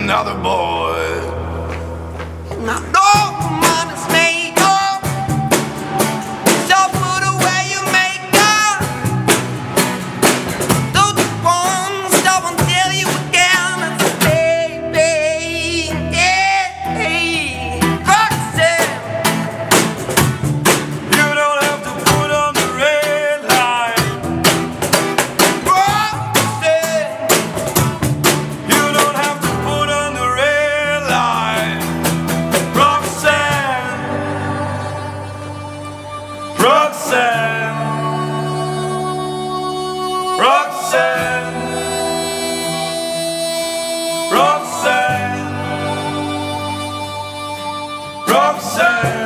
another boy. Now, no man is made up, so put away your makeup. Those ones that won't tell you again, baby, yeah, Roxanne. You don't have to put on the red light. Roxanne. You don't have to put on the red light. Roxanne, Roxanne, Roxanne, Roxanne, Roxanne.